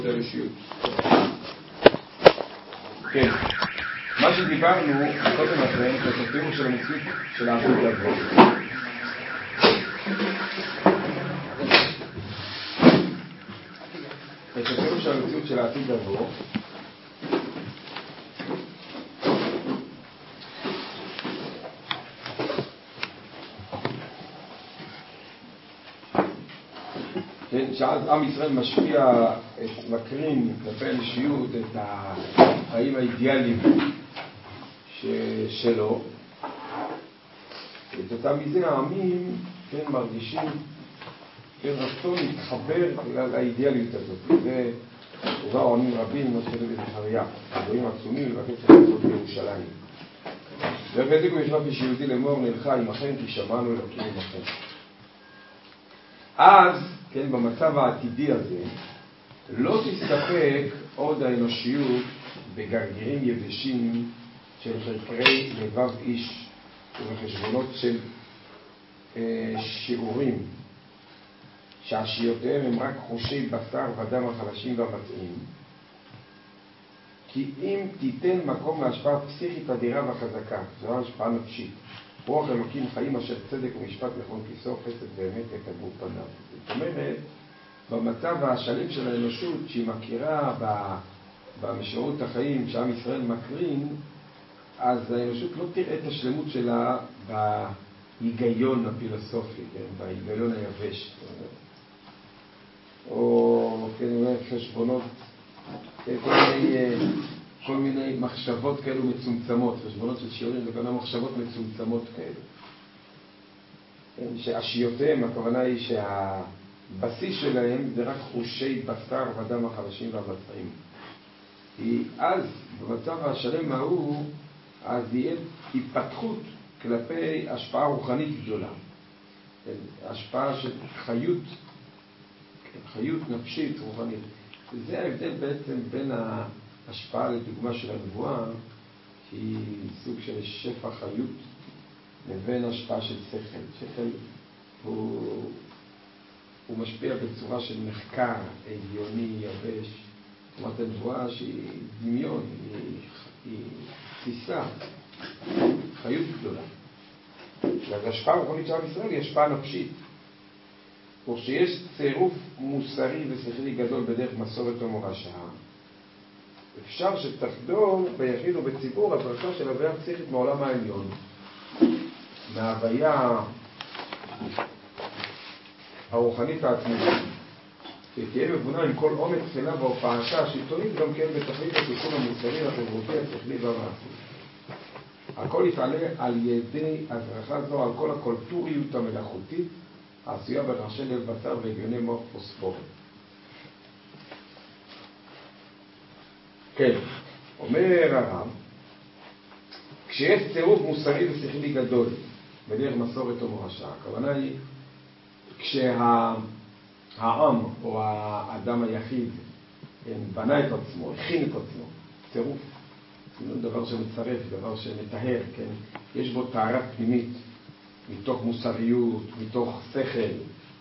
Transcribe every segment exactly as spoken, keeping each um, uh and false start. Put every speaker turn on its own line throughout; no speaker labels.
האישיות. כן, מה שדיברנו קודם לכן, את התיאור של המציאות של העתיד לבוא. את התיאור של המציאות של העתיד לבוא. שאז עם ישראל משפיע, מקרין כלפי האנושיות את החיים האידיאליים שלו. את אותם מזה העמים כן מרגישים כן רצון להתחבר לאידיאליות הזאת. זה כבר עונים רבים, מה שכתוב בזכריה, דברים עצומים לבקש לעשות בירושלים. ובדיוק ישמע כשיהודי לאמור נלכה עמכם כי שמענו אלוקים עמכם. אז כן, במצב העתידי הזה, לא תסתפק עוד האנושיות בגרגירים יבשים של חקרי לבב איש ובחשבונות של אה, שיעורים, שעשיותיהם הם רק חושי בשר ודם החלשים והמצעים. כי אם תיתן מקום להשפעה פסיכית אדירה וחזקה, זו השפעה נפשית, רוח אלוקים חיים אשר צדק ומשפט נכון כיסו חסד באמת יקדמו פניו. זאת אומרת, במצב השלם של האנושות שהיא מכירה במשמעות החיים שעם ישראל מקרין, אז האנושות לא תראה את השלמות שלה בהיגיון הפילוסופי, כן? בהיגיון היבש. או כנראה חשבונות, כל מיני, כל מיני מחשבות כאלו מצומצמות, חשבונות של שיעורים וכל מיני מחשבות מצומצמות כאלו. שעשיותיהם, הכוונה היא שהבסיס שלהם זה רק חושי בשר ודם החלשים והמצעים. כי אז, במצב השלם ההוא, אז יהיה התפתחות כלפי השפעה רוחנית גדולה. השפעה של חיות, חיות נפשית רוחנית. וזה ההבדל בעצם בין ההשפעה לדוגמה של הנבואה, שהיא סוג של שפע חיות, לבין השפעה של שכל. שכל הוא, הוא משפיע בצורה של מחקר עליוני, יבש. זאת אומרת, הנבואה שהיא דמיון, היא, היא תפיסה, חיות גדולה. וההשפעה הרוחנית של עם ישראל היא השפעה נפשית. וכשיש צירוף מוסרי ושכלי גדול בדרך מסורת ומורשה, אפשר שתחדור ביחיד ובציבור הדרכה של הוויה פסיכית מעולם העליון, מההוויה הרוחנית העצמית, שתהיה מבונה עם כל עומק תחילה והופעתה השלטונית גם כן בתכלית התיקון המוסרי, החברותי, השכלי והמעשי. הכל יתעלה על ידי הדרכה זו על כל הקולטוריות המלאכותית העשויה ברעשי לב בשר והגיוני מוח פוספורי. כן, אומר הרב, כשיש צירוף מוסרי ושכלי גדול בדרך מסורת ומורשה, הכוונה היא כשהעם או האדם היחיד בנה את עצמו, הכין את עצמו, צירוף, זה דבר שמצרף, דבר שמטהר, כן? יש בו טהרה פנימית, מתוך מוסריות, מתוך שכל.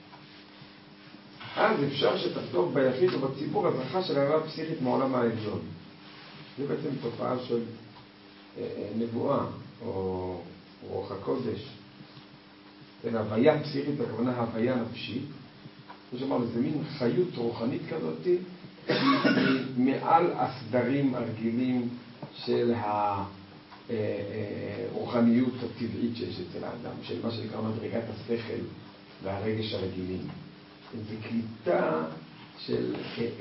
אז אפשר שתחדור ביחיד ובציבור הזרחה של ההוויה פסיכית מעולם העליון. זה בעצם תופעה של אה, נבואה או רוח הקודש. כן, הוויה פסיכית, הכוונה הוויה נפשית. כמו שאמרנו, זה מין חיות רוחנית כזאת, היא מעל הסדרים הרגילים של ה... רוחניות הטבעית שיש אצל האדם, של מה שנקרא מדרגת השכל והרגש הרגילים. זה קליטה של,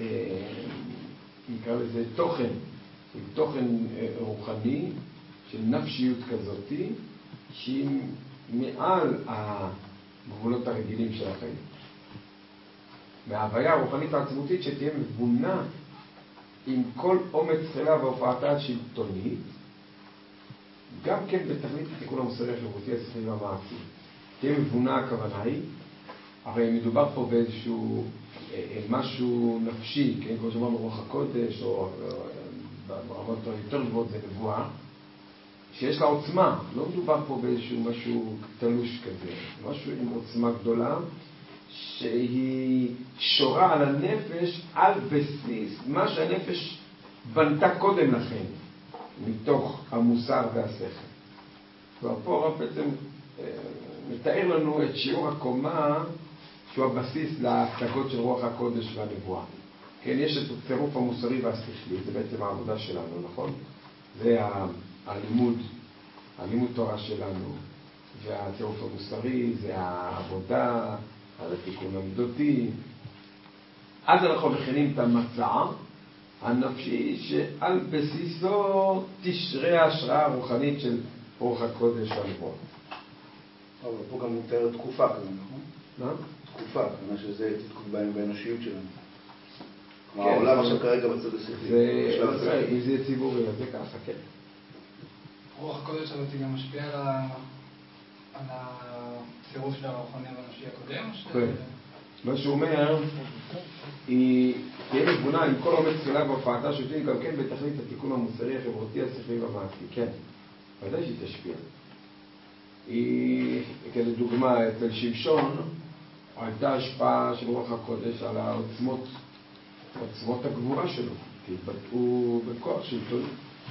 נקרא לזה תוכן, של תוכן רוחני, של נפשיות כזאת, שהיא מעל הגבולות הרגילים של החיים. מההוויה הרוחנית העצמותית שתהיה מבונה עם כל אומץ תחילה והופעתה השלטונית, גם כן בתכלית התיקון המוסרי החברותי השכלי והמעשי. תהיה מבונה הכוונה היא, הרי מדובר פה באיזשהו אה, משהו נפשי, כן? כמו שאמרנו רוח הקודש, או ברמות יותר גבוהות זה נבואה, שיש לה עוצמה. לא מדובר פה באיזשהו משהו תלוש כזה, משהו עם עוצמה גדולה, שהיא שורה על הנפש על בסיס מה שהנפש בנתה קודם לכן, מתוך המוסר והשכל. ופה הרב בעצם מתאר לנו את שיעור הקומה שהוא הבסיס להשגות של רוח הקודש והנבואה. כן, יש את הצירוף המוסרי והשכלי, זה בעצם העבודה שלנו, נכון? זה הלימוד, הלימוד תורה שלנו, והצירוף המוסרי זה העבודה, על התיקון המידותי. אז אנחנו מכינים את המצע הנפשי שעל בסיסו תשרה ההשראה הרוחנית של רוח הקודש והנבואה.
אבל פה גם מתאר תקופה כזה, נכון?
מה?
תקופה, כמה שזה תתקוף באנושיות שלנו. כלומר, העולם עכשיו כרגע בצד השכלי.
זה, אם זה ציבורי, אז זה ככה, כן.
רוח הקודש הזאת גם משפיעה על הצירוף של הרוחני והנפשי הקודם?
כן. מה שהוא אומר, היא תהיה מבונה עם כל אומץ תחילה בהופעתה שותים גם כן בתכלית התיקון המוסרי, החברתי, השכלי והמעשי. כן, ודאי שהיא תשפיע. היא, כדוגמה, אצל שמשון, הייתה השפעה של רוח הקודש על העוצמות, עוצמות הגבורה שלו, כי התבטאו בכוח שלטון,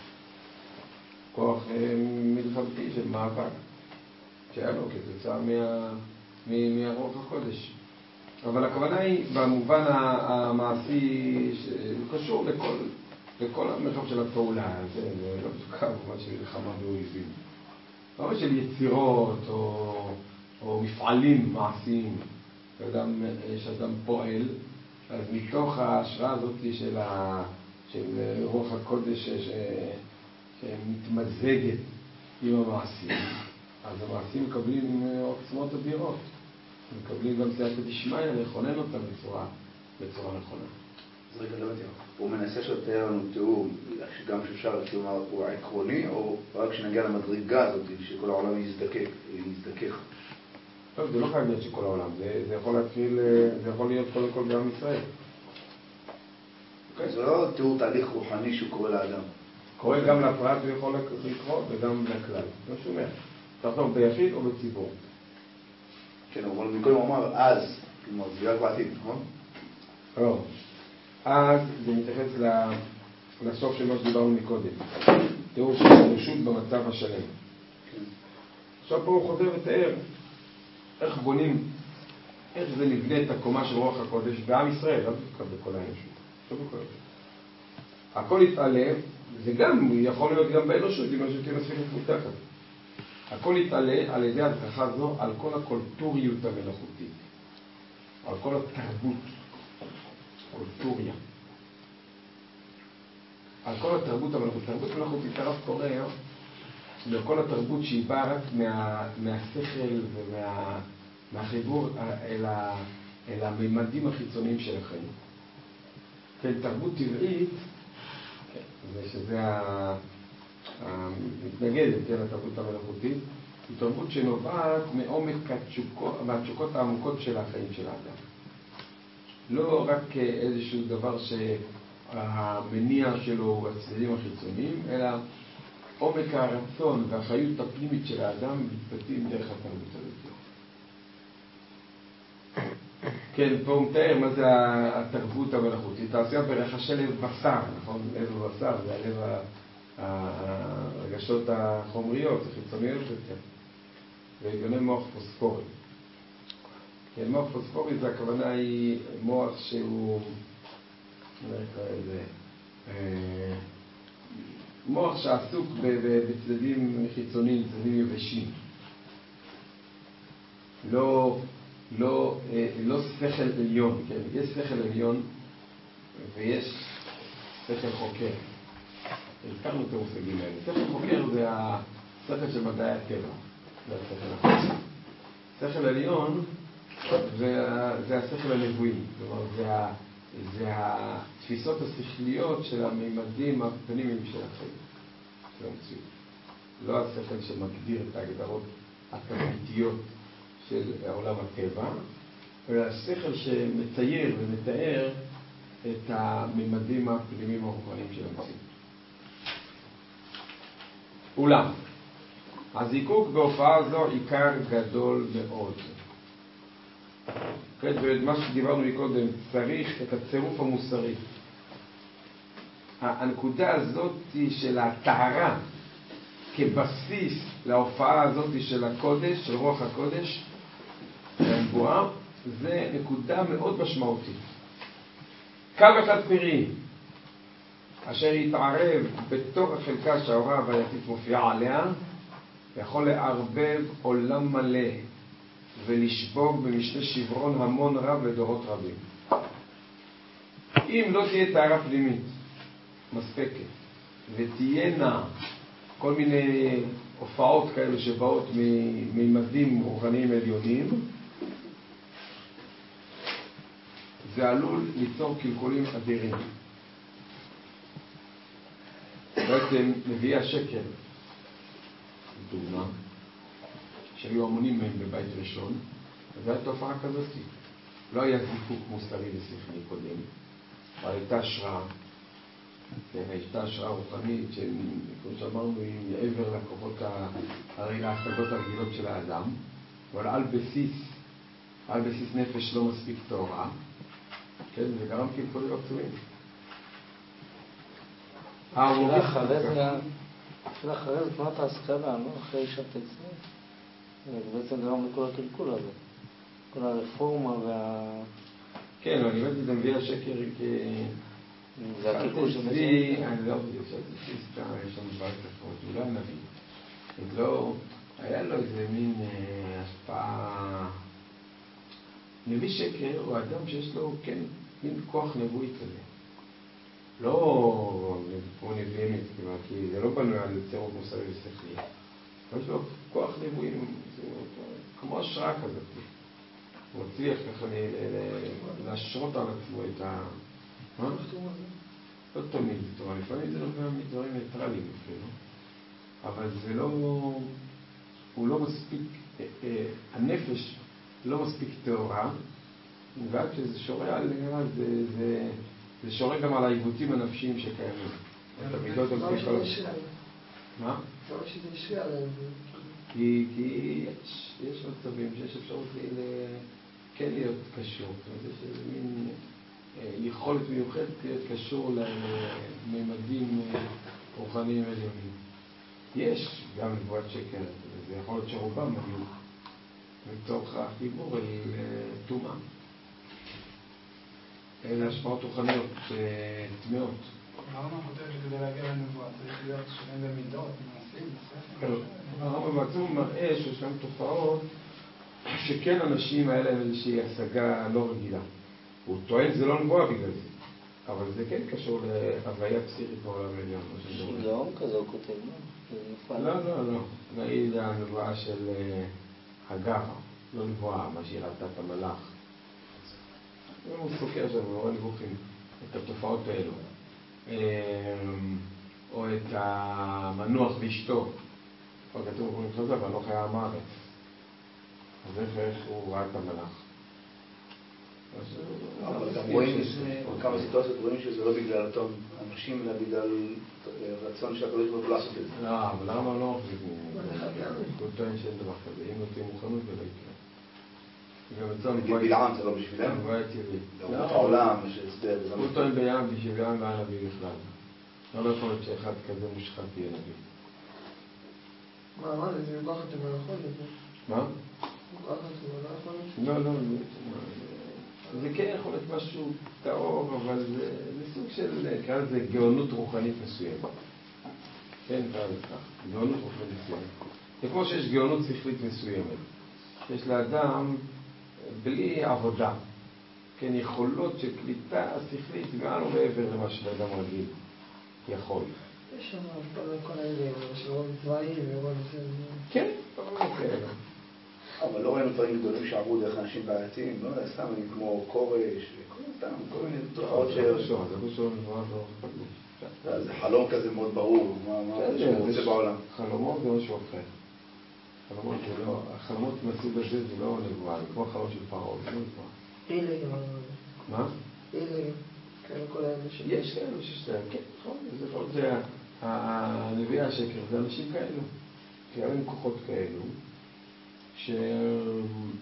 כוח מלחמתי של מאבק, שהיה לו כתוצאה מה, מהרוח הקודש. אבל הכוונה היא, במובן המעשי, שקשור לכל, לכל המרחב של הפעולה, זה לא בדוקה במובן של מלחמה באויבים. לא של יצירות או, או מפעלים מעשיים, שאדם, שאדם פועל, אז מתוך ההשראה הזאת של, ה, של רוח הקודש ש, ש, שמתמזגת עם המעשים, אז המעשים מקבלים עוצמות אדירות. מקבלים גם סייעתא דשמיא לכונן אותם בצורה, בצורה נכונה.
אז רגע, לא יודע. הוא מנסה לתאר לנו תיאור, שגם שאפשר לתאור הוא העקרוני, או רק כשנגיע למדרגה הזאת, שכל העולם יזדקק, יזדקך?
טוב, זה לא חייב להיות שכל העולם. זה, זה יכול להתחיל, זה יכול להיות קודם כל בעם ישראל.
זה לא תיאור תהליך רוחני שהוא קורא לאדם.
קורא גם לפרט הוא יכול לקרוא וגם לכלל. לא שומע. תחתום ביחיד או בציבור.
כן, אבל מקודם הוא אמר אז, כלומר, זה רק בעתיד, נכון?
לא. אז זה מתייחס לסוף של מה שדיברנו מקודם. תיאור של האנושות במצב השלם.
כן.
עכשיו פה הוא חוזר ותאר איך בונים, איך זה נבנה את הקומה של רוח הקודש בעם ישראל, לא בכל בכל האנושות. לא בכל האנושות. הכל יתעלה, זה גם יכול להיות גם באנושות, אם האנושות תהיה מספיק מפותחת. הכל יתעלה על ידי הדרכה זו על כל הקולטוריות המלאכותית, על כל התרבות, קולטוריה, על כל התרבות המלאכותית. תרבות מלאכותית הרב קורא לכל התרבות שהיא באה רק מה, מהשכל ומהחיבור אל, ה, אל הממדים החיצוניים של החיים. כן, תרבות טבעית, זה שזה ה... המתנגדת, כן, התרבות המלאכותית, היא תרבות שנובעת מעומק התשוקות, מהתשוקות העמוקות של החיים של האדם. לא רק איזשהו דבר שהמניע שלו הוא הצדדים החיצוניים, אלא עומק הרצון והחיות הפנימית של האדם מתבטאים דרך התרבות הזאת. כן, פה הוא מתאר מה זה התרבות המלאכותית. תעשייה ברחשי לב בשר, נכון? לב בשר, זה הלב ה... הרגשות החומריות, החיצוניות יותר, והגוני מוח פוספורי. כן, מוח פוספורי זה הכוונה היא מוח שהוא, אני אקרא איזה, מוח שעסוק בצדדים חיצוניים, צדדים יבשים. לא, לא, לא שכל עליון, כן? יש שכל עליון ויש שכל חוקר. הזכרנו את המושגים האלה. שכל חוקר זה השכל של מדעי הטבע. זה השכל החוקר. שכל עליון זה, זה השכל הנבואי. כלומר, זה, זה התפיסות השכליות של הממדים הפנימיים של החיים, של המציאות. לא השכל שמגדיר את ההגדרות התרבותיות של עולם הטבע, אלא השכל שמצייר ומתאר את הממדים הפנימיים הרוחניים של המציאות. אולם, הזיקוק בהופעה זו עיקר גדול מאוד. כן, ומה שדיברנו מקודם, צריך את הצירוף המוסרי. הנקודה הזאת של הטהרה כבסיס להופעה הזאת של הקודש, של רוח הקודש, הנבואה, זה נקודה מאוד משמעותית. קו אחד פרי, אשר יתערב בתוך החלקה שההוראה הווייתית מופיעה עליה, יכול לערבב עולם מלא ולשבור במשנה שברון המון רב לדורות רבים. אם לא תהיה טהרה פנימית מספקת ותהיינה כל מיני הופעות כאלה שבאות מממדים רוחניים עליונים, זה עלול ליצור קלקולים אדירים. בעצם נביאי השקר, דוגמה, שהיו המונים מהם בבית ראשון, אז הייתה תופעה כזאת. לא היה זיקוק מוסרי ושכלי קודם, אבל הייתה השראה. כן, הייתה השראה רוחנית, כמו שאמרנו, היא מעבר לכוחות, הרי להשגות הרגילות של האדם, אבל על בסיס, על בסיס נפש לא מספיק תורה, כן, זה גרם קלקולים עצומים.
אפילו אחרי זה תנועת ההשכלה, לא? אחרי שבתת צניס. זה בעצם גרם לכל הקלקול הזה. כל הרפורמה וה...
כן, אני באמת נביא השקר כ...
זה הקלקול של
צבי, אני לא יודע, שבתת סתם, יש לנו דבר כפות, הוא לא הנביא. אז לא, היה לו איזה מין השפעה... נביא שקר הוא אדם שיש לו, כן, מין כוח נבואי כזה. לא כמו נביא אמת, כי זה לא בנוי על צירוף מוסרי ושכלי. יש לו כוח נבואי, כמו השראה כזאת. הוא מצליח ככה להשרות על עצמו את ה... מה? לא תמיד, לפעמים זה נובע מדברים ניטרליים אפילו. אבל זה לא... הוא לא מספיק... הנפש לא מספיק טהורה, ועד שזה שורה על נראה, זה... זה זה שורה גם על העיוותים הנפשיים שקיימים. את המידות המפיקות. מה?
לא שזה ישרה עליהם.
כי יש מצבים שיש אפשרות כן להיות קשור. יש איזה מין יכולת מיוחדת להיות קשור לממדים רוחניים עליונים. יש גם נבואת שקר, זה יכול להיות שרובם היו מתוך החיבור אל תומה. אלה השפעות רוחניות תמאות.
הרמב"ם כותב שכדי להגיע לנבואה צריך להיות שונים במידות, מעשים, בספר.
הרמב"ם בעצמו מראה שיש להם תופעות שכן אנשים היה להם איזושהי השגה לא רגילה. הוא טוען שזה לא נבואה בגלל זה, אבל זה כן קשור להוויה פסיכית בעולם העליון.
שיגעון כזה הוא כותב, לא?
לא, לא, לא. נגיד הנבואה של הגר, לא נבואה, מה שהיא ראתה את המלאך. הוא סוקר שם, הוא רואה נבוכים, את התופעות האלו. או את המנוח ואשתו. כבר כתוב, הוא נתחזר, והנוח היה המארץ. אז איך הוא ראה את המלאך?
אבל גם רואים, בכמה סיטואציות רואים שזה לא בגלל אותם אנשים, אלא בגלל רצון של הקדוש ברוך הוא לעשות את זה.
לא, אבל למה לא? הוא טוען שאין דבר כזה, אם לא תהיה מוכנות ולא יקרה.
נגיד בלעם זה לא בשבילם?
הוא היה טבעי.
לעומת העולם שהסבר.
הוא טוען בים בשביל ים והיה נביא בכלל. לא יכול להיות שאחד כזה מושחת יהיה נביא.
מה, מה, זה יוקחת עם הלכות?
מה?
יוקחת עם הלכות?
לא, לא, זה כן יכול להיות משהו טהור, אבל זה סוג של, נקרא לזה גאונות רוחנית מסוימת. כן, נקרא לזה כך, גאונות רוחנית מסוימת. זה כמו שיש גאונות שכלית מסוימת. יש לאדם בלי עבודה, כן, יכולות של קליטה שכלית מעל ומעבר למה שלאדם רגיל יכול.
יש שם כל האלה, שרוב צבאי ורוב זה...
כן, אבל כאלה.
אבל לא ראינו דברים גדולים שעברו דרך אנשים בעייתיים, לא סתם כמו קורש, כל מיני תופעות ש...
זה לא שום, זה לא שום, לא אכפת.
זה חלום כזה מאוד ברור, מה שהוא רוצה בעולם.
חלומות זה משהו אחר. חלומות זה לא, החלומות מהסוג הזה זה לא נבואה, זה כמו החלום של פרעה, זה לא נבואה.
אילי גם...
מה?
אילי, כאלה כל האלה ש...
יש כאלה שיש להם, כן, נכון, זה יכול להיות, הנביאי השקר זה אנשים כאלו, כי היו להם כוחות כאלו,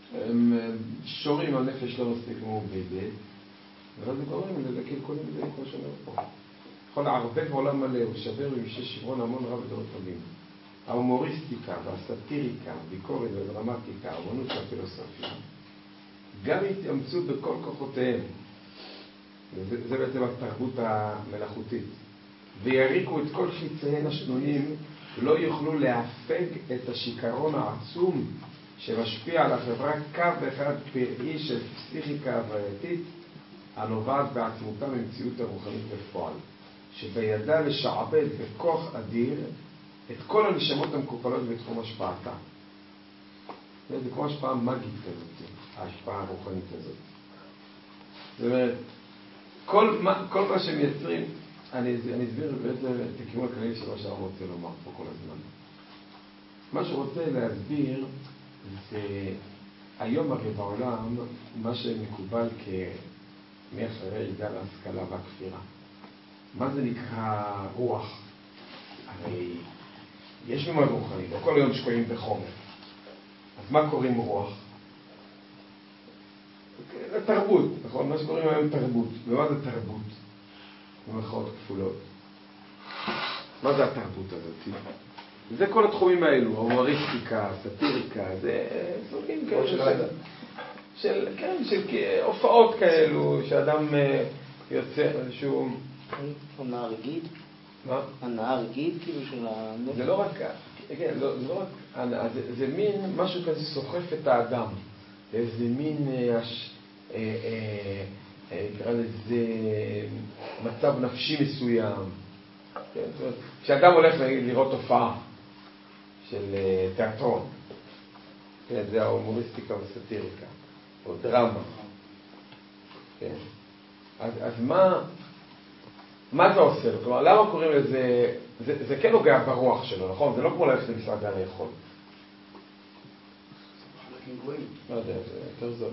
הם שורים הנפש לא מספיק מעובדת, ואז זה גורם לקלקולים בזה, כמו שאומר פה. יכול לערבב עולם מלא, הוא שבר וימשש שברון המון רב ודורות רבים. ההומוריסטיקה והסאטיריקה, ביקורת ודרמטיקה, האמנות והפילוסופיה, גם התאמצו בכל כוחותיהם. זה, זה בעצם התרבות המלאכותית. ויריקו את כל חיציהן השנויים, לא יוכלו להפג את השיקרון העצום שמשפיע על החברה קו אחד פראי של פסיכיקה הווייתית, הנובעת בעצמותה ממציאות הרוחנית בפועל, שבידה לשעבד בכוח אדיר את כל הנשמות המקופלות בתחום השפעתה. זה כמו השפעה מגית כזאת, ההשפעה הרוחנית הזאת. זאת אומרת, כל מה, כל מה שמייצרים, אני, אני אסביר בעצם את הכיוון הכללי של מה שהרב רוצה לומר פה כל הזמן. מה שרוצה להסביר זה היום הרי בעולם, מה שמקובל כמאחרי גל ההשכלה והכפירה. מה זה נקרא רוח? הרי יש ממד רוחני, לא כל היום שקועים בחומר. אז מה קוראים רוח? תרבות, נכון? מה שקוראים היום תרבות. ומה זה תרבות? במרכאות כפולות. מה זה התרבות הזאת? זה כל התחומים האלו, הומוריסטיקה, סאטיריקה, זה סוגים כאלה של, של, כן, של הופעות כאלו, שאדם יוצא איזשהו...
הנאה רגעית?
מה?
הנאה רגעית כאילו של הנפש?
זה לא רק, כן, לא, זה לא רק הנאה, זה, זה מין משהו כזה סוחף את האדם. איזה מין, נקרא לזה, מצב נפשי מסוים. כן, זאת אומרת, כשאדם הולך לראות תופעה של תיאטרון, כן, זה ההומוריסטיקה וסאטיריקה, או דרמה. כן. אז, אז מה, מה זה עושה לו? כלומר, למה קוראים לזה, זה, זה כן נוגע ברוח שלו, נכון? זה לא כמו ללכת למסעדה לאכול. לא יודע, זה יותר זול.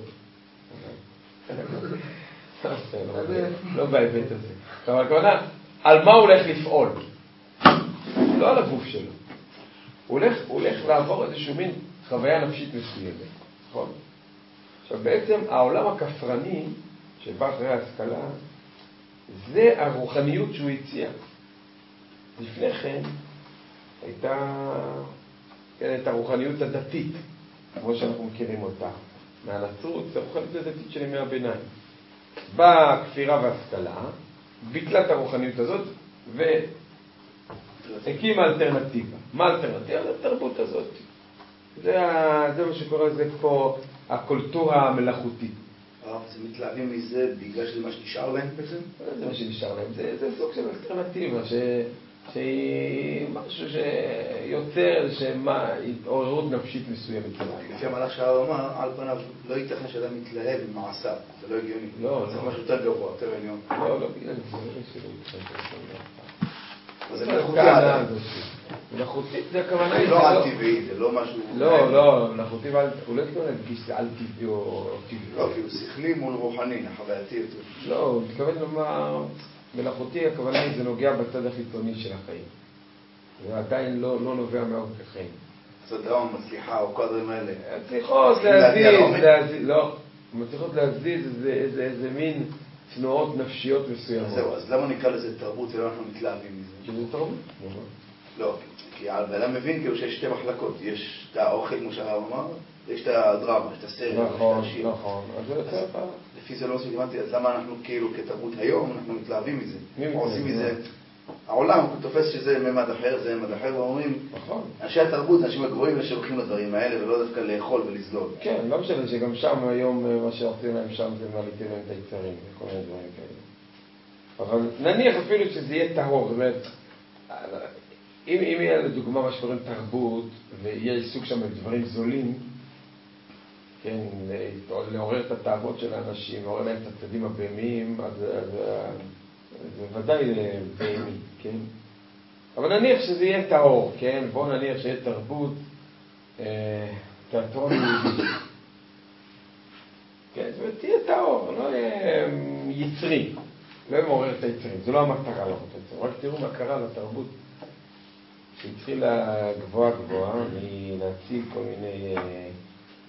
לא בהיבט הזה. אבל כמובן, על מה הוא הולך לפעול? לא על הגוף שלו. הוא הולך, הוא הולך לעבור איזשהו מין חוויה נפשית מסוימת, נכון? עכשיו בעצם העולם הכפרני שבא אחרי ההשכלה זה הרוחניות שהוא הציע. לפני כן הייתה, כן, הייתה הרוחניות הדתית, כמו שאנחנו מכירים אותה, מהנצרות, זה הרוחניות הדתית של ימי הביניים. באה הכפירה וההשכלה, ביטלה את הרוחניות הזאת והקימה אלטרנטיבה. מה אלטרנטיבה? זה התרבות הזאת. זה, זה מה שקורה, זה פה הקולטורה המלאכותית.
הרב, זה מתלהבים מזה בגלל שזה מה שנשאר להם בעצם?
זה מה שנשאר להם, זה, זה סוג של אלטרנטיבה, ש, שהיא משהו שיוצר התעוררות נפשית מסוימת.
לפי המהלך שהרב אמר, על פניו לא ייתכן שאדם מתלהב במעשיו, זה לא הגיוני.
לא,
זה
לא.
משהו יותר גבוה, יותר עליון.
לא, לא, בגלל זה שלא יתכן.
אז זה מלאכותי עדיין.
מלאכותי, זה הכוונה היא...
לא על-טבעי, זה לא משהו...
לא, לא, מלאכותי, הוא לא התכוון להדגיש זה על-טבעי או טבעי.
לא, כאילו שכלי מול רוחני, החווייתי יותר.
לא, הוא מתכוון לומר, מלאכותי, הכוונה היא זה נוגע בצד החיצוני של החיים. זה עדיין לא נובע מעומק החיים.
אז הדרמה מצליחה, או כל הדברים האלה.
מצליחות להזיז, לא, מצליחות להזיז איזה מין תנועות נפשיות מסוימות.
זהו, אז למה נקרא לזה תרבות ולא אנחנו מתלהבים מזה?
כי זה תרבות.
לא, כי האדם מבין כאילו שיש שתי מחלקות. יש את האוכל, כמו שהרב אמר, ויש את הדרמה, יש את הסרט,
נכון,
יש את השיר.
נכון. אז זה יותר פעם.
לפי זה לא עושים הבנתי, אז למה אנחנו כאילו כתרבות היום, אנחנו מתלהבים מזה?
מי מתלהב?
עושים מזה. העולם הוא תופס שזה ממד אחר, זה ממד אחר, ואומרים,
נכון.
אנשי התרבות, אנשים הגבוהים שהולכים לדברים האלה, ולא דווקא לאכול ולסלול.
כן, לא משנה שגם שם היום מה שעושים להם שם זה מעליתים להם את היצרים וכל מיני דברים כאלה. אבל נניח אפילו שזה יהיה טהור, זאת אומרת, אם, אם יהיה לדוגמה מה שקוראים תרבות, ויהיה עיסוק שם בדברים זולים, כן, לעורר את התאוות של האנשים, לעורר להם את הצדדים הבהמיים, אז, אז, זה ודאי בהמי, כן? אבל נניח שזה יהיה טהור, כן? בואו נניח שיהיה תרבות, אה, תיאטרון יהודי. כן, זאת אומרת, תהיה טהור, לא יהיה יצרי, לא יהיה מעורר את היצרים, זה לא המטרה לעשות את זה, רק תראו מה קרה לתרבות. שהתחילה גבוהה גבוהה מלהציג כל מיני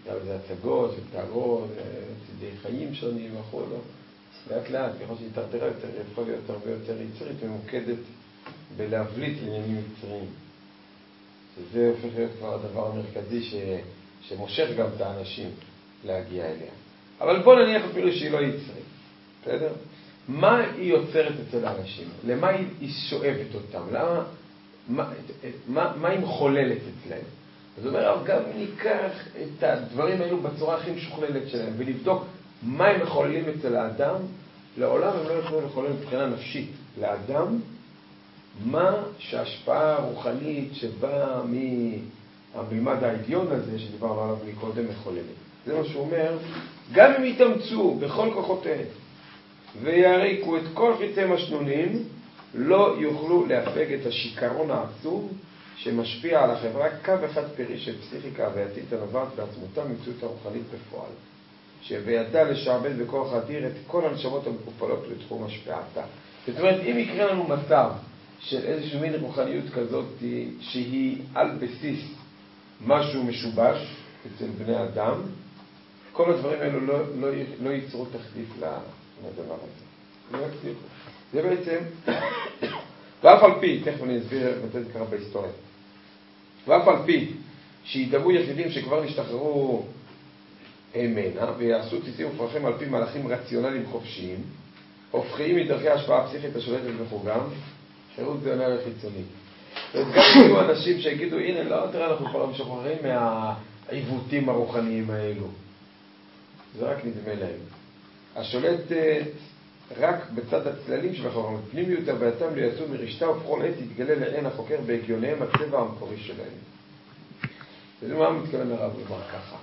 אבל זה הצגות ותארות, צידי חיים שונים וכו'. לאט לאט, ככל שהתדרדרה יותר, יכול להיות הרבה יותר יצרית וממוקדת בלהבליט לעניינים יצריים. שזה הופך להיות כבר הדבר המרכזי ש... שמושך גם את האנשים להגיע אליה. אבל בוא נניח אפילו שהיא לא יצרית, בסדר? מה היא יוצרת אצל האנשים? למה היא שואבת אותם? למה? מה, מה, מה היא מחוללת אצלהם? זאת אומרת, גם ניקח את הדברים האלו בצורה הכי משוכללת שלהם ונבדוק מה הם מחוללים אצל האדם, לעולם הם לא יכולים לחולל מבחינה נפשית לאדם, מה שההשפעה הרוחנית שבאה מהממד העליון הזה שדיברנו עליו מקודם מחוללת. זה מה שהוא אומר, גם אם יתאמצו בכל כוחותיהם ויעריקו את כל חיצי משנונים, לא יוכלו להפג את השיקרון העצום שמשפיע על החברה קו אחד פרי של פסיכיקה הווייתית הנובעת בעצמותה מציאות הרוחנית בפועל, שבידה לשעבד בכוח אדיר את כל הנשמות המקופלות לתחום השפעתה. זאת אומרת, אם יקרה לנו מצב של איזושהי מין רוחניות כזאת שהיא על בסיס משהו משובש אצל בני אדם, כל הדברים האלו לא, לא, לא ייצרו תחליף לדבר הזה. לא יצליחו. זה בעצם, ואף על פי, תכף אני אסביר מתי זה קרה בהיסטוריה, ואף על פי שידמו יחידים שכבר נשתחררו מנה ויעשו תיסים ופרחים על פי מהלכים רציונליים חופשיים, הופכים מדרכי ההשפעה הפסיכית השולטת בחוגם, חירות זה עונה לחיצוני. גם יהיו אנשים שיגידו, הנה, לא, תראה, אנחנו כבר משוחררים מהעיוותים הרוחניים האלו. זה רק נדמה להם. השולט רק בצד הצללים שבחורם, פנימיות הווייתם ליצאו מרשתה ובכל עת יתגלה לעין החוקר בהגיוניהם הצבע המקורי שלהם. וזה מה מתכוון הרב לומר ככה.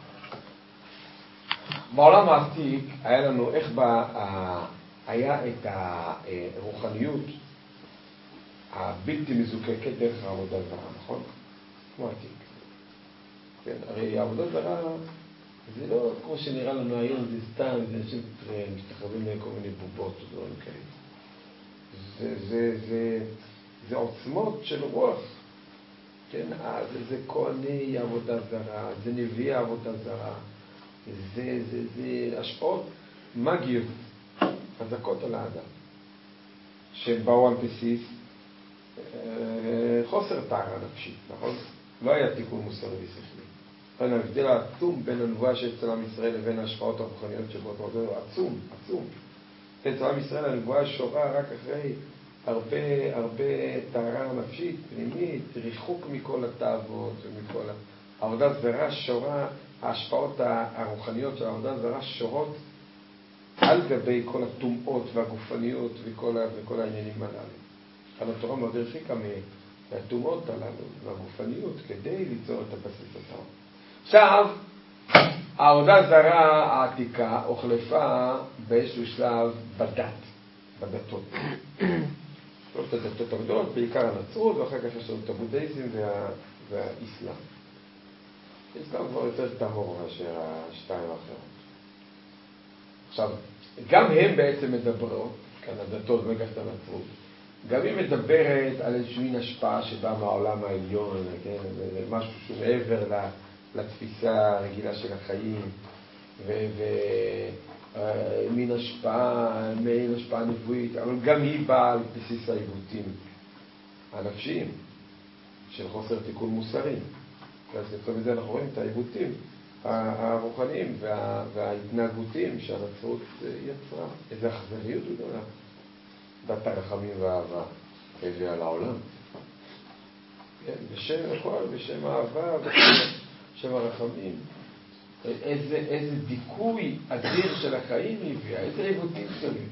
בעולם העתיק היה לנו איך בה, היה את הרוחניות הבלתי מזוקקת דרך העבודה זרה, נכון? כמו עתיק. כן, הרי העבודה זרה זה לא כמו שנראה לנו היום, זה סתם, זה אנשים משתחררים לכל מיני בובות או דברים כאלה. זה, זה, זה, זה עוצמות של רוח. כן, זה, זה כהני עבודה זרה, זה נביא עבודה זרה, זה, זה, זה השפעות מגיות, חזקות על האדם, שבאו על בסיס חוסר טהרה נפשית, נכון? לא היה תיקון מוסרי ושכלי. לכן ההבדל העצום בין הנבואה של אצל עם ישראל לבין ההשפעות הרוחניות שבאות מודד הוא עצום, עצום. אצל עם ישראל הנבואה שורה רק אחרי הרבה, הרבה טהרה נפשית, פנימית, ריחוק מכל התאוות ומכל העבודה זרה שורה, ההשפעות הרוחניות של העבודה זרה שורות על גבי כל הטומאות והגופניות וכל, וכל העניינים הללו. כאן התורה מאוד הרחיקה מהטומאות הללו והגופניות כדי ליצור את הבסיס אותם. עכשיו, העבודה זרה העתיקה הוחלפה באיזשהו שלב בדת, בדתות. שלושת הדתות הגדולות, בעיקר הנצרות, ואחר כך יש לנו את הבודהיזם וה... והאסלאם. האסלאם כבר יותר טהור מאשר השתיים האחרות. עכשיו, גם הם בעצם מדברות, כאן הדתות, לא יקח את הנצרות, גם היא מדברת על איזושהי מין השפעה שבאה מהעולם העליון, כן? זה משהו שהוא מעבר לתפיסה הרגילה של החיים, ומין השפעה, מין השפעה נבואית, אבל גם היא באה על בסיס העיוותים הנפשיים של חוסר תיקון מוסרי. אז לצורך זה אנחנו רואים את העיוותים הרוחניים וה, וההתנהגותיים שהנצרות יצרה. איזו אכזריות גדולה. דת הרחמים והאהבה הביאה לעולם. כן, בשם הכל, בשם האהבה, בשם הרחמים. איזה, איזה דיכוי אדיר של החיים היא הביאה, איזה עיוותים גדולים.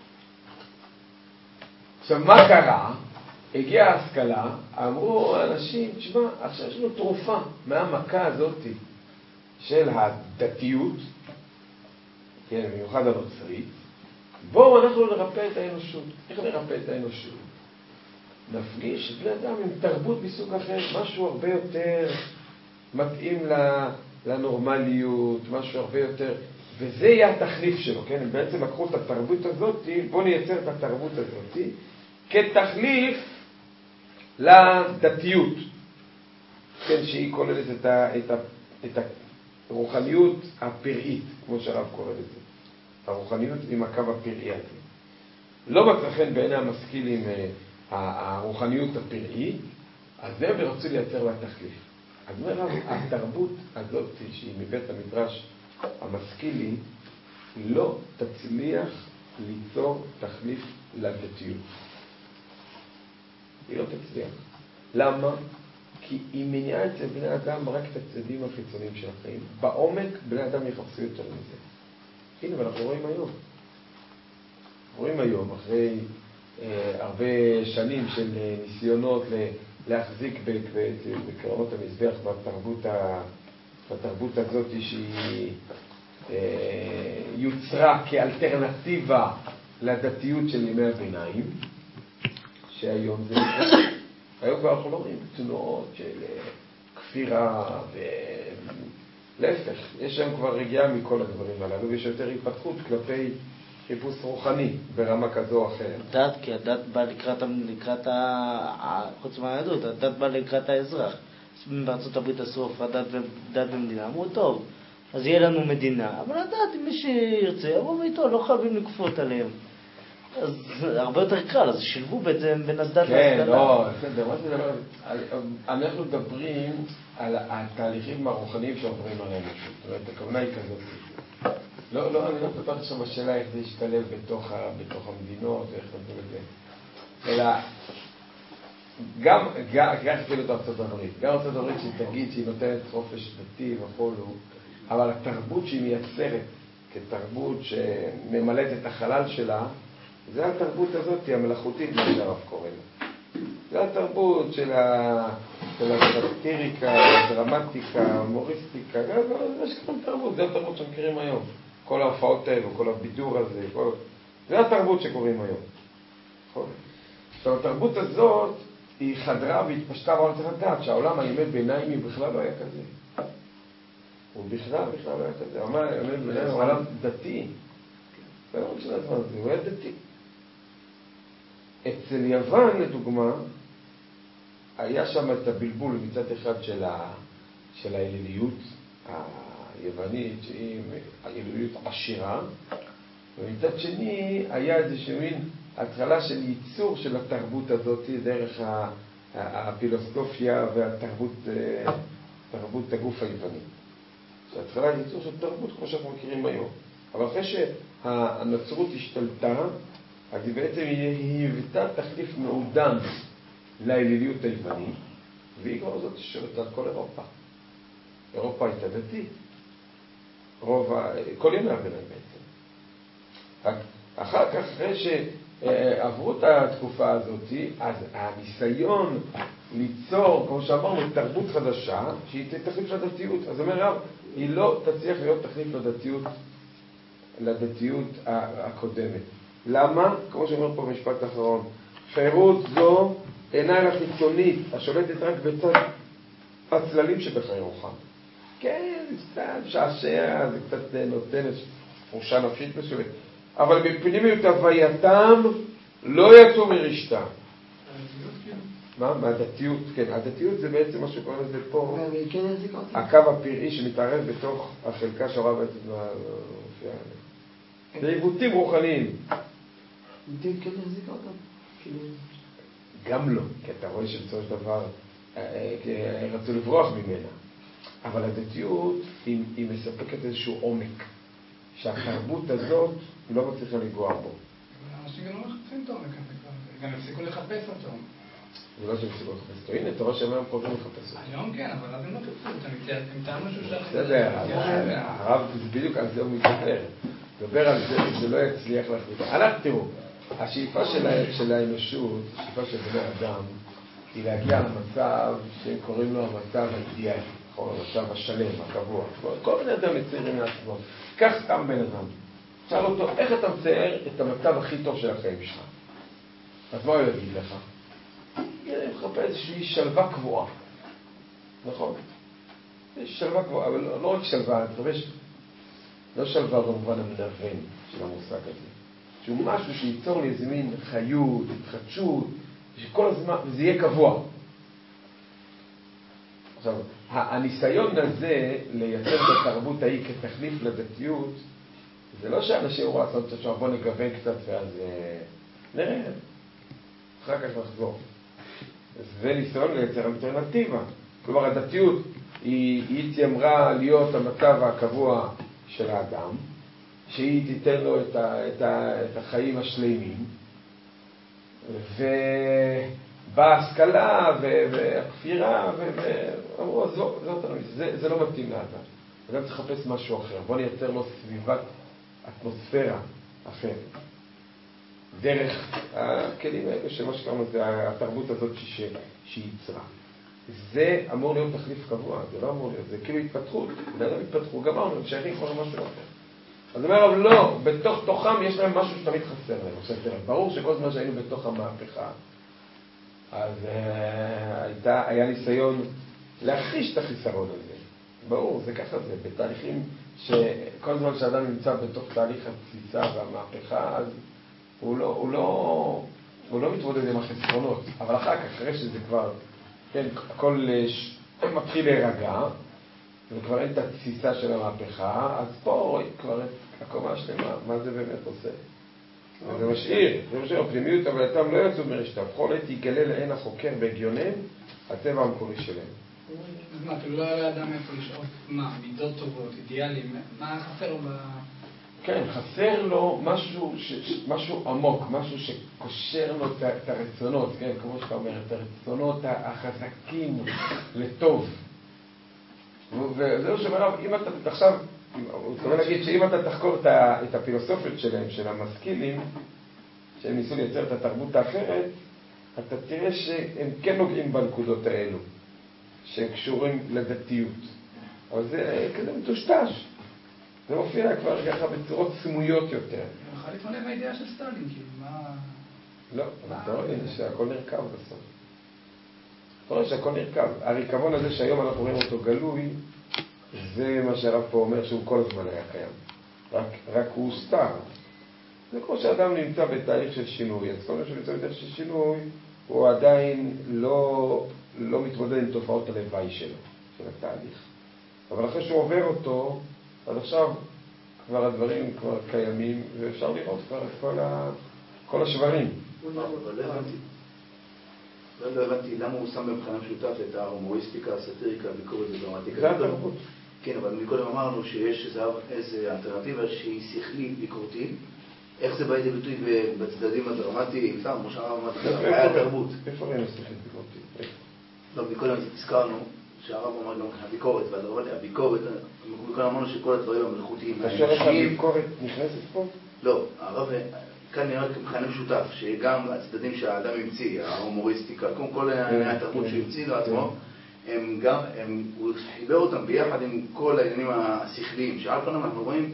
עכשיו, מה קרה? הגיעה ההשכלה, אמרו אנשים, תשמע, עכשיו יש לנו תרופה מהמכה הזאת של הדתיות, כן, במיוחד הנוצרית, בואו אנחנו נרפא את האנושות. איך נרפא את האנושות? נפגיש את בני אדם עם תרבות מסוג אחר, משהו הרבה יותר מתאים לנורמליות, משהו הרבה יותר, וזה יהיה התחליף שלו, כן? הם בעצם לקחו את התרבות הזאת, בואו נייצר את התרבות הזאת, כתחליף לדתיות, כן, שהיא כוללת את, ה, את, ה, את הרוחניות הפראית, כמו שהרב קורא לזה. הרוחניות עם הקו הפראי הזה. לא מצא חן בעיני המשכילים הרוחניות הפראי, אז הם רצו לייצר לה תחליף. אז אומר רב, התרבות הזאת שהיא מבית המדרש המשכילי, לא תצליח ליצור תחליף לדתיות. היא לא תצליח. למה? כי היא מניעה אצל בני אדם רק את הצדדים החיצוניים של החיים. בעומק בני אדם יחפשו יותר מזה. הנה, ואנחנו רואים היום. רואים היום, אחרי אה, הרבה שנים של אה, ניסיונות ל, להחזיק בקרנות המזבח בתרבות, ה, בתרבות הזאת שהיא אה, יוצרה כאלטרנטיבה לדתיות של ימי הביניים, שהיום זה נקרא. היום כבר אנחנו לא רואים תנועות של כפירה ולהפך. יש היום כבר רגיעה מכל הדברים הללו, ויש יותר התפתחות כלפי חיפוש רוחני ברמה כזו או אחרת.
דת, כי הדת באה לקראת, לקראת ה... חוץ מהיהדות, הדת באה לקראת האזרח. בארצות הברית עשו הפרדת דת במדינה, אמרו טוב, אז יהיה לנו מדינה, אבל הדת, אם מי שירצה, אמרו איתו, לא חייבים לקפות עליהם. אז הרבה יותר קל, אז שילבו בעצם בין הדת
כן,
להשכלה.
לא, בסדר, מה זה דבר? אנחנו מדברים על התהליכים הרוחניים שעוברים עליהם. זאת אומרת, הכוונה היא כזאת. לא, לא, אני לא פתח עכשיו בשאלה איך זה ישתלב בתוך, בתוך המדינות, ואיך נתנו את זה. אלא, גם, גם, גם אפילו את ארצות הברית. גם ארצות הברית שתגיד שהיא נותנת חופש דתי וכולו, אבל התרבות שהיא מייצרת, כתרבות שממלאת את החלל שלה, זה התרבות הזאת, המלאכותית, מה שהרב קורא לה. זה התרבות של הסאטיריקה, הדרמטיקה, המוריסטיקה, זה שכם תרבות, זה התרבות שמכירים היום. כל ההופעות האלה, כל הבידור הזה, כל... זה התרבות שקוראים היום. נכון? עכשיו, התרבות הזאת היא חדרה והתפשטה, אבל צריך לדעת שהעולם הימי ביניים הוא בכלל לא היה כזה. הוא בכלל, בכלל לא היה כזה. הוא אומר, הימי ביניים הוא עולם דתי. זה לא משנה הזמן הזה, הוא היה דתי. אצל יוון, לדוגמה, היה שם את הבלבול מצד אחד של, ה... של האליליות היוונית, שהיא האליליות עשירה, ומצד שני היה איזשהו מין התחלה של ייצור של התרבות הזאת דרך הפילוסופיה והתרבות תרבות הגוף היווני. שהתחלה ייצור של תרבות כמו שאנחנו מכירים היום. אבל אחרי שהנצרות השתלטה, אז היא בעצם היוותה תחליף מעודן לאליליות היוונית, והיא כבר זאת ששולטה על כל אירופה. אירופה הייתה דתית. רוב, כל ימי הביניים בעצם. אחר כך, אחרי שעברו את התקופה הזאת, אז הניסיון ליצור, כמו שאמרנו, תרבות חדשה, שהיא תחליף לדתיות. אז אומר רב, היא לא תצליח להיות תחליף לדתיות, לדתיות הקודמת. למה? כמו שאומר פה במשפט האחרון, חירות זו אינה אלא חיצונית, השולטת רק בצד הצללים שבחיי רוחם. כן, זה קצת שעשע, זה קצת נותן תחושה נפשית מסוימת. אבל בפנימיות הווייתם לא יצאו מרשתה. מה? מהדתיות, כן. הדתיות זה בעצם מה שקורא לזה פה, הקו הפראי שמתערב בתוך החלקה שהרב בעצם מופיעה עליה. זה עיוותים רוחניים.
דתיות כן החזיקה אותם?
גם לא, כי אתה רואה שבסופו של דבר רצו לברוח ממנה. אבל הדתיות היא, היא מספקת איזשהו עומק, שהתרבות הזאת לא מצליחה לגוע בו.
אנשים גם לא מחפשים את העומק הזה, גם הפסיקו לחפש אותו.
זה לא שהפסיקו לחפש אותו. הנה, אתה רואה שהם היום חוזרים לחפש אותו.
היום כן, אבל אז הם לא חיפשו אותו, הם טענו שהוא שייך.
בסדר, הרב זה בדיוק על זה הוא מתאר. דבר על זה שזה לא יצליח להחליט. אנחנו תראו, השאיפה של האנושות, השאיפה של בני אדם, היא להגיע למצב שהם קוראים לו המצב האידיאלי. המצב השלם, הקבוע. כל בני אדם מציירים לעצמו. כך סתם בן אדם. שאל אותו, איך אתה מצייר את המצב הכי טוב של החיים שלך? אז מה הוא יגיד לך? אני מחפש איזושהי שלווה קבועה. נכון? יש שלווה קבועה, אבל לא רק שלווה, אני חושב, לא שלווה במובן המנוון של המושג הזה. שהוא משהו שייצור לי איזה מין חיות, התחדשות, שכל הזמן, וזה יהיה קבוע. עכשיו, הניסיון הזה לייצר את התרבות ההיא כתחליף לדתיות, זה לא שאנשים אמרו לעשות את זה, בוא נגוון קצת ואז נראה, אחר כך נחזור. זה ניסיון לייצר אלטרנטיבה. כלומר, הדתיות היא, היא התיימרה להיות המצב הקבוע של האדם, שהיא תיתן לו את, ה, את, ה, את החיים השלימים, ובאה השכלה והכפירה, ואמרו, זה, זה לא מתאים לאדם. אדם צריך לחפש משהו אחר. בוא נייצר לו סביבת אטמוספירה אחרת. דרך הכלים האלה, שמה שקראנו זה התרבות הזאת שייצרה. זה אמור להיות תחליף קבוע, זה לא אמור להיות, זה כאילו התפתחות, זה לא התפתחו, גמרנו, הם שייכים כבר משהו אחר. אז אומר, אבל לא, בתוך תוכם יש להם משהו שתמיד חסר להם. עכשיו תראה, ברור שכל זמן שהיינו בתוך המהפכה, אז אה, הייתה, היה ניסיון להכחיש את החיסרון הזה. ברור, זה ככה זה, בתהליכים שכל זמן שאדם נמצא בתוך תהליך התסיסה והמהפכה, אז הוא לא, הוא לא, הוא לא מתמודד עם החסרונות, אבל אחר כך, אחרי שזה כבר, כן, הכל מתחיל להירגע, וכבר אין את התסיסה של המהפכה, אז פה רואים כבר את הקומה השלמה, מה זה באמת עושה. זה משאיר, זה משאיר הפנימיות, אבל אתם לא יצאו מרשתה, בכל עת יגלה לעין החוקר בהגיונם, הטבע המקורי שלהם.
אז מה, כאילו לא היה לאדם איפה לשאוף, מה, מידות טובות, אידיאלים, מה חסר לו ב...
כן, חסר לו משהו, ש, משהו עמוק, משהו שקושר לו את הרצונות, כן, כמו שאתה אומר, את הרצונות החזקים לטוב. וזהו שאומר, אם אתה עכשיו, הוא צריך להגיד שאם אתה תחקור את הפילוסופיות שלהם, של המשכילים, שהם ניסו לייצר את התרבות האחרת, אתה תראה שהם כן נוגעים בנקודות האלו, שהם קשורים לדתיות. אבל זה כזה מטושטש. זה מופיע כבר ככה בצורות סמויות יותר.
אני יכול להתמלא באידאה של סטלין, כאילו, מה...
לא, אבל אתה רואה שהכל נרכב בסוף. אתה רואה שהכל נרכב. הריקבון הזה שהיום אנחנו רואים אותו גלוי, זה מה שהרב פה אומר שהוא כל הזמן היה קיים. רק, רק הוא סתר. זה כמו שאדם נמצא בתהליך של שינוי. אז כל מה שנמצא בתהליך של שינוי, הוא עדיין לא, לא מתמודד עם תופעות הלוואי שלו, של התהליך. אבל אחרי שהוא עובר אותו, אז עכשיו כבר הדברים כבר קיימים, ואפשר לראות כבר את כל, ה... כל השברים.
אבל לא הבנתי. לא הבנתי למה הוא שם במבחנה משותף את ההומוריסטיקה, הסאטיריקה, הביקורת ודרמטיקה.
זה התרבות.
כן, אבל מקודם אמרנו שיש איזו אלטרנטיבה שהיא שכלית ביקורתית. איך זה בא לידי ביטוי בצדדים הדרמטיים? סתם, כמו שאמרנו, היה התרבות.
איפה ראינו שכלית ביקורתית?
לא, מקודם הזכרנו שהרב אמר גם הביקורת, והביקורת, מקודם אמרנו שכל הדברים המלאכותיים...
אתה שואל איך הביקורת נכנסת פה?
לא, הרב... כאן נראה מכנה משותף, שגם הצדדים שהאדם המציא, ההומוריסטיקה, כמו כל התרבות שהמציא לעצמו, הם גם, הם, הוא חיבר אותם ביחד עם כל העניינים השכליים, שעל פניו אנחנו רואים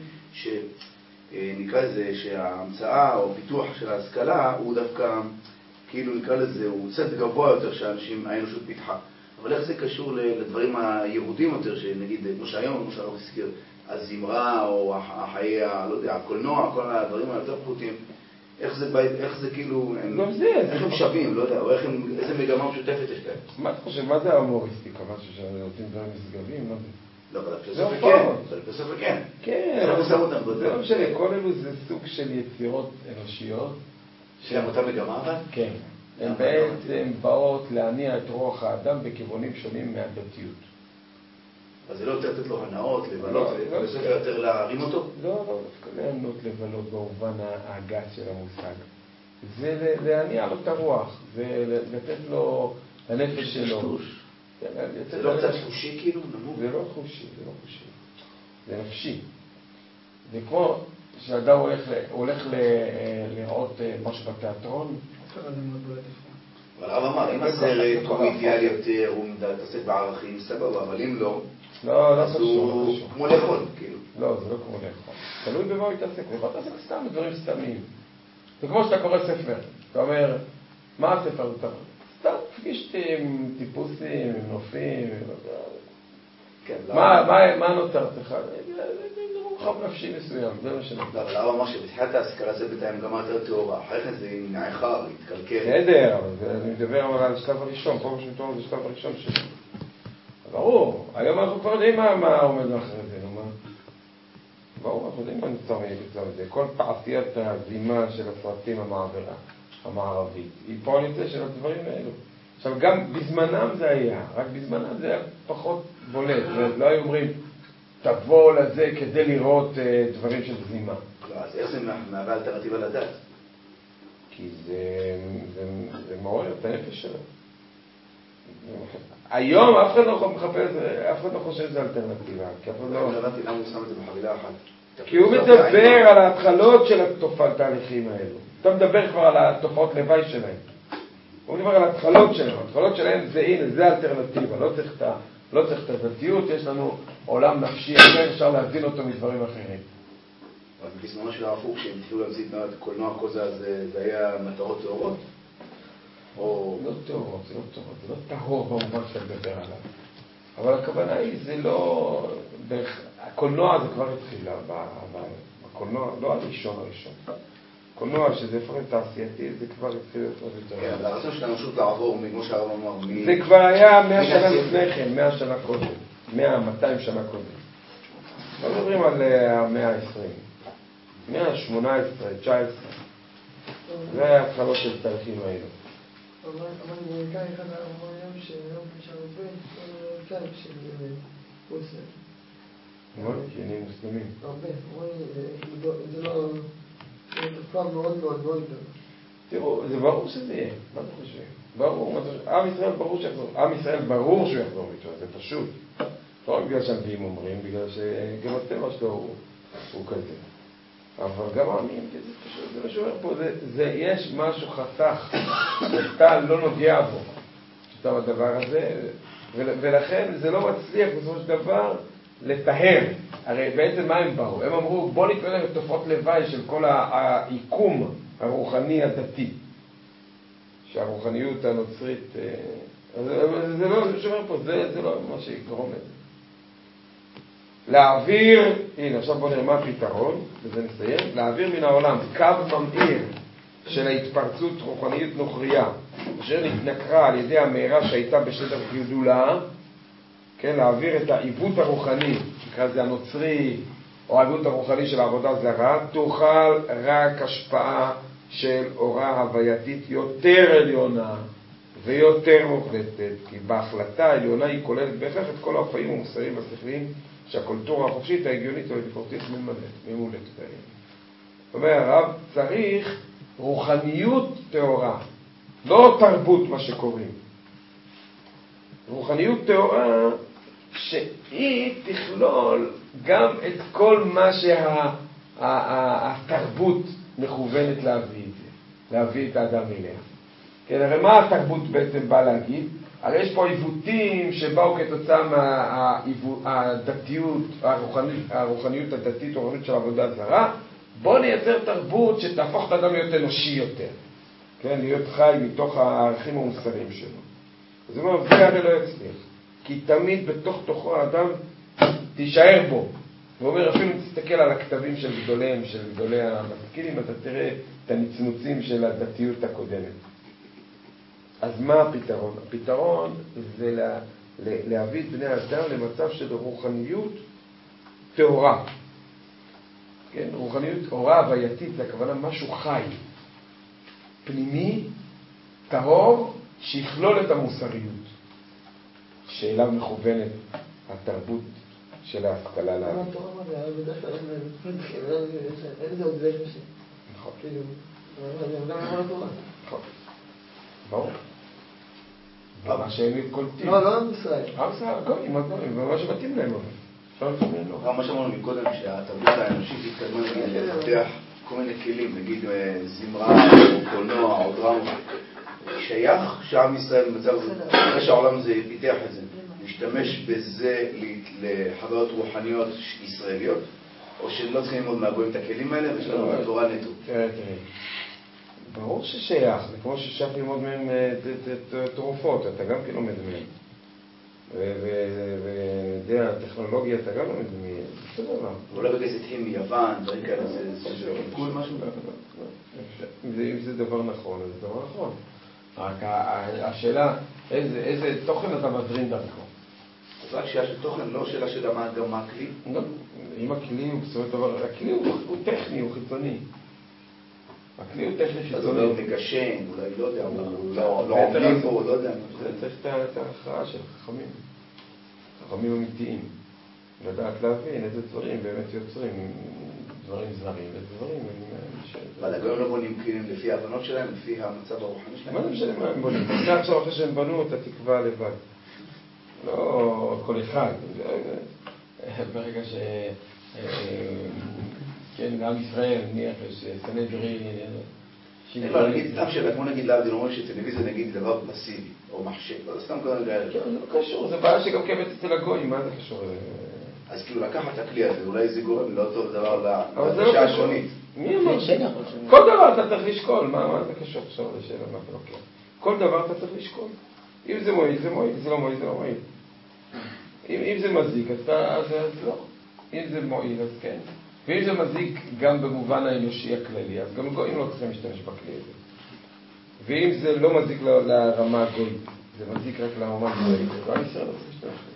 שנקרא לזה שההמצאה או פיתוח של ההשכלה הוא דווקא, כאילו נקרא לזה, הוא צד גבוה יותר שהאנשים, האנושות פיתחה. אבל איך זה קשור לדברים היהודים יותר, שנגיד, כמו שהיום, כמו שהרב הזכיר, הזמרה או החיי, לא יודע, הקולנוע, כל הדברים היותר פחותים, איך זה, איך זה כאילו, הם,
לא זה,
איך הם שווים, לא יודע, או איך הם, איזה מגמה משותפת יש להם.
מה אתה חושב, מה זה ההומוריסטיקה? משהו שנותנים דברים מסגבים? מה זה?
לא, אבל הפילוסופיה כן, אבל הפילוסופיה כן.
כן,
זה לא שם אותם בזה.
זה לא משנה, כל אלו זה סוג של יצירות אנושיות.
שהם אותה מגמה אבל?
כן. הן בעצם באות להניע את רוח האדם בכיוונים שונים מהדתיות.
אז זה לא יותר לתת לו הנאות, לבלות, ובסופו יותר להרים אותו?
לא, לא, דווקא להנות לבלות במובן הגס של המושג. זה להניע לו את הרוח, זה לתת לו לנפש שלו.
זה לא קצת חושי כאילו? נמוך?
זה לא חושי, זה לא חושי. זה נפשי. זה כמו שאדם הולך לראות משהו בתיאטרון.
אבל הרב אמר, אם הסרט הוא אידיאל יותר, הוא מתעסק בערכים, סבבה, אבל אם לא,
לא, לא
אז הוא כמו לאכול, כאילו.
לא, זה לא כמו לאכול. תלוי במה הוא יתעסק. הוא יכול להתעסק סתם בדברים סתמיים. זה כמו שאתה קורא ספר. אתה אומר, מה הספר? סתם פגישתם, טיפוסים, נופים. מה נוצר לך? זה מורחב נפשי מסוים, זה מה שנוצר.
אבל הרב אמר שבתחילת ההשכלה זה בינתיים גם יותר תיאורה. אחרי כן זה נעחר, התקלקל.
בסדר, אבל אני מדבר על השלב הראשון. פה מה שמתואר זה השלב הראשון שלי. ברור. היום אנחנו כבר יודעים מה, מה עומד מאחורי זה, נו מה? ברור, אנחנו יודעים מה נצטרך לצלם את זה. כל תעשיית הזימה של הסרטים המעברה, המערבית, היא פועל יוצא של הדברים האלו. עכשיו, גם בזמנם זה היה, רק בזמנם זה היה פחות בולט. לא היו אומרים, תבוא לזה כדי לראות uh, דברים של זימה.
לא, אז איך זה מהווה אלטרנטיבה לדת?
כי זה, זה, זה מעורר את הנפש שלו. היום אף אחד לא מחפש, אף אחד לא חושב שזה אלטרנטיבה. כי אף אחד לא...
לא הבנתי למה הוא שם את זה בחבילה אחת.
כי הוא מדבר על ההתחלות של התהליכים האלו. אתה מדבר כבר על התופעות לוואי שלהם. הוא מדבר על ההתחלות שלהם. ההתחלות שלהם זה, הנה, זה האלטרנטיבה. לא צריך את ה... לא צריך את הדתיות, יש לנו עולם נפשי אחר, אפשר להבין אותו מדברים אחרים.
אז בזמנו של הרב קוק, שהם התחילו להמציא את הקולנוע כל זה, אז זה היה מטרות טהורות? או...
לא טהורות, זה לא טהורות, זה לא טהור במובן שאתה מדבר עליו. אבל הכוונה היא, זה לא... הקולנוע זה כבר התחיל, הקולנוע, לא הראשון הראשון. קולנוע שזה פרט תעשייתי, זה כבר התחיל עוד יותר.
כן, אבל הרצון של האנושות לעבור, כמו שהרב אמר,
זה כבר היה מאה שנה לפני כן, מאה שנה קודם, מאה, מאתיים שנה קודם. לא מדברים על המאה העשרים, מאה שמונה עשרה, תשע עשרה. זה היה התחלות של תהליכים האלו.
אבל אמריקאי אחד אמר היום שהיום כשהרבה, אמריקאי של רוסיה.
מאוד, כי אני מוסלמים.
הרבה, זה לא... זה כבר מאוד מאוד מאוד טוב.
תראו, זה ברור שזה יהיה, מה אתה חושב? ברור, עם ישראל ברור שיחזור, עם ישראל ברור שהוא יחזור איתו, זה פשוט. לא רק בגלל שהנביאים אומרים, בגלל שגם הטבע שלו הוא, הוא כזה. אבל גם העמים, זה פשוט, זה מה שאומר פה, זה, זה, יש משהו חסך, שאתה לא נוגע בו, שאתה הדבר הזה, ולכן זה לא מצליח בסופו של דבר לטהר. הרי בעצם מה הם באו? הם אמרו, בוא נתקדם את תופעות לוואי של כל העיקום הרוחני הדתי. שהרוחניות הנוצרית, זה לא, זה שאומר פה, זה, זה לא מה שיגרום לזה. להעביר, הנה עכשיו בוא נראה מה הפתרון, וזה נסיים, להעביר מן העולם קו ממאיר של ההתפרצות רוחניות נוכריה, אשר נתנקרה על ידי המהרה שהייתה בשטח גדולה, כן, להעביר את העיוות הרוחני, נקרא זה הנוצרי, או העיוות הרוחני של העבודה זרה, תוכל רק השפעה של אורה הווייתית יותר עליונה ויותר מוחלטת, כי בהחלטה העליונה היא כוללת בהכרח את כל האופאים המוסריים והשכליים שהקולטורה החופשית ההגיונית או הביקורתית ממולת בהם. זאת אומרת, הרב צריך רוחניות טהורה, לא תרבות מה שקוראים. רוחניות טהורה שהיא תכלול גם את כל מה שהתרבות מכוונת להביא את זה, להביא את האדם אליה. כן, הרי מה התרבות בעצם באה להגיד? הרי יש פה עיוותים שבאו כתוצאה מהדתיות, הרוחניות, הרוחניות הדתית, הרוחניות של עבודה זרה. בוא נייצר תרבות שתהפוך את האדם להיות אנושי יותר. כן, להיות חי מתוך הערכים המוסריים שלו. זאת אומרת, זה הרי לא יצליח. כי תמיד בתוך תוכו האדם תישאר בו. הוא אומר, אפילו אם תסתכל על הכתבים של גדוליהם, של גדולי המשכילים, אתה תראה את הנצנוצים של הדתיות הקודמת. אז מה הפתרון? הפתרון זה לה, להביא את בני האדם למצב של רוחניות טהורה. כן? רוחניות טהורה הווייתית, זה הכוונה משהו חי, פנימי, טהור, שיכלול את המוסריות, שאליו מכוונת התרבות של ההשכלה לעם.
התורה מה זה, העבודה שלהם, אין זה עוד זה קשה.
נכון.
כאילו, זה גם יכול לתורה.
נכון. ברור. מה שהם קולטים.
לא, לא עם ישראל.
עם ישראל, גויים, הגויים, ומה שמתאים להם. אפשר לפעמים לא.
מה שאמרנו מקודם, שהתרבות האנושית התקדמה לפתח כל מיני כלים, נגיד זמרה, או קולנוע, או דרמה. שייך שעם ישראל במצב הזה, אחרי שהעולם הזה פיתח את זה, להשתמש בזה לחוויות רוחניות ישראליות, או שלא צריכים ללמוד מהגויים את הכלים האלה, ויש לנו את התורה נטו.
תראה, תראה. ברור ששייך, זה כמו ששייך ללמוד מהם תרופות, אתה גם כן לומד מהם. וידע הטכנולוגיה, אתה גם לומד מהם. זה דבר.
אולי בגלל תתחיל מיוון, דברים כאלה, זה קול משהו?
אם זה דבר נכון, אז זה דבר נכון. רק השאלה, איזה תוכן אתה מזרים דרכו?
זה רק שאלה של תוכן, לא שאלה של גם מה הכלי?
לא, אם הכלי הוא בסופו של דבר, הכלי הוא טכני, הוא חיצוני. הכלי הוא טכני חיצוני.
אז הוא מגשן, אולי לא יודע, הוא לא עומדים פה, לא יודע.
זה צריך את ההכרעה של חכמים, חכמים אמיתיים. לדעת להבין איזה דברים באמת יוצרים, דברים זרים ודברים.
אבל הגויים לא בונים כלים לפי ההבנות שלהם, לפי המצב הרוחני שלהם?
מה זה משנה מה הם בונים? זה עכשיו אחרי שהם בנו את התקווה לבד. לא כל אחד. ברגע ש... כן, לעם ישראל, נניח, סנהדרין...
לא, נגיד, סתם שאלה, כמו נגיד להבדיל, אומרים שטלוויזיה נגיד דבר פסיבי, או מחשב, לא סתם כל הגעה.
כן, זה לא קשור, זה בעיה שגם קיימת אצל הגויים, מה זה קשור?
אז כאילו לקחת את הכלי הזה, אולי זה גורם לא טוב דבר
להרגשה
העקרונית.
מי אמר? כל דבר אתה צריך לשקול, מה זה קשור עכשיו לשאלה, מה אתה לוקח? כל דבר אתה צריך לשקול. אם זה מועיל, זה מועיל, זה לא מועיל, זה לא מועיל. אם זה מזיק, אז לא. אם זה מועיל, אז כן. ואם זה מזיק גם במובן האנושי הכללי, אז גם גויים לא צריכים להשתמש בכלי הזה. ואם זה לא מזיק לרמה הגויית, זה מזיק רק לרמה הגויית, אז גם ישראל לא צריך להשתמש בזה.